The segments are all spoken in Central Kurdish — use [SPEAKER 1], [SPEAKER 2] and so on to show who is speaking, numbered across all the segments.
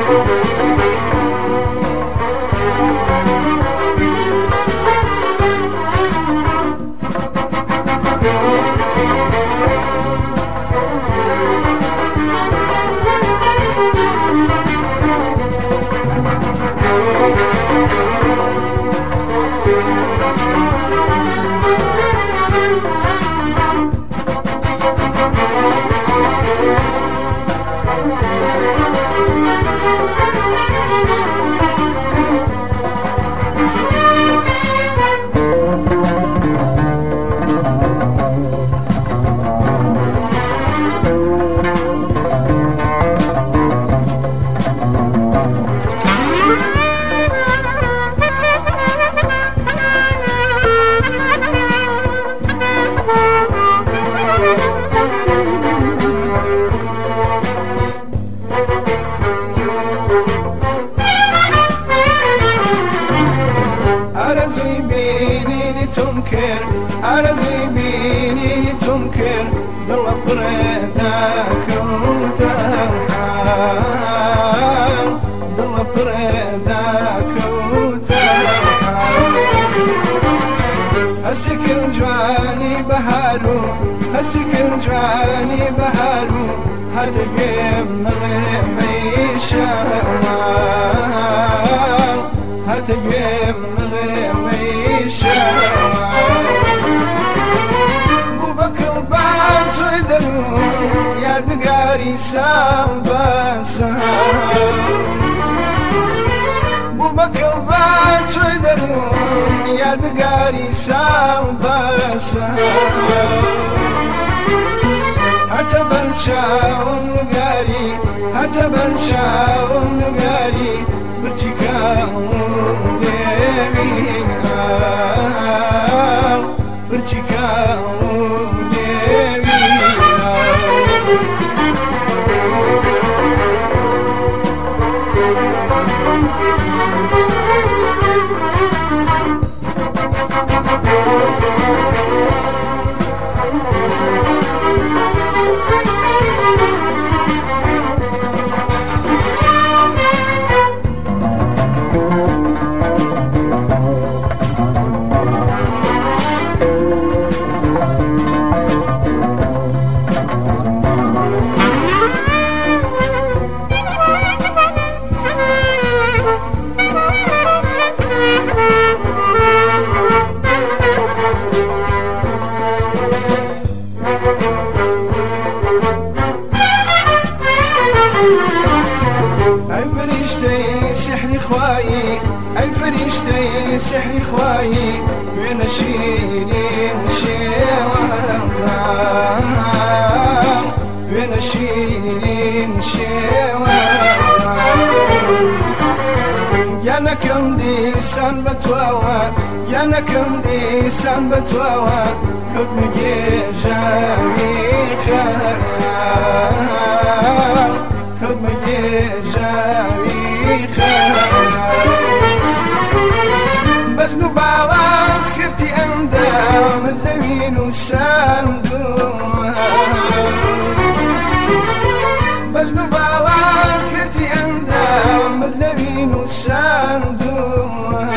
[SPEAKER 1] عرضي بيني تنكر دل فريدك وترحال دل فريدك وترحال هسك الجواني بهارو هسك الجواني بهارو هتقيم نغمي شوال هتقيم نغمي شوال بوبكر بعد تدرون يا دقاري سامباسان بوبكر بعد تدرون يا دقاري سامباسان هتبلشاون نقاري هتبلشاون نقاري برتكاون ليبينا برتكاون ليبينا أي فريشتي سحري خواي من شيرين شوازان من شيرين شوازان يا نكم دي سان بتواوا يا نكم دي سان بتواوا كنت مجيجاوي خيال كنت مجيجاوي خيال بجنو باوات كرتي أندام اللوين وساندوها بجنو باوات كرتي أندام اللوين وساندوها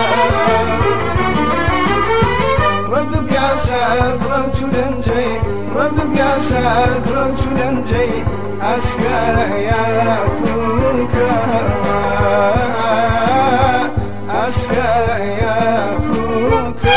[SPEAKER 1] رد بياسر روتو لنجي رد بياسر روتو لنجي أسكا يا كوكا أسكا يا كوكا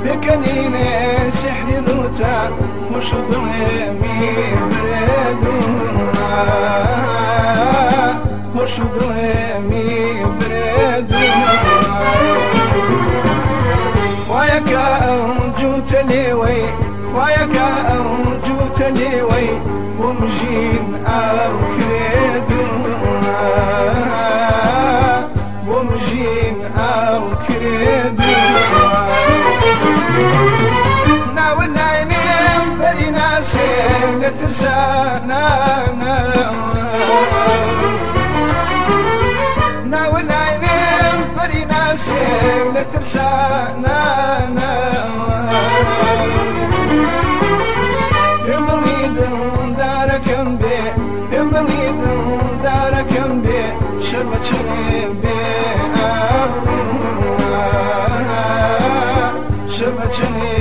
[SPEAKER 1] بكنيني سحري روتا وش ظلمي بردونا وش ظلمي بردونا خوايك أوجوت ليوي خوايك أوجوت ليوي ومجين أو كريدونا ومجين أو كريدونا ناول عينين بري ناسي لترسانا ناول عينين بري ناسي لترسانا يمليد دارك بي يمليد دارك بي شربتني بي شربتني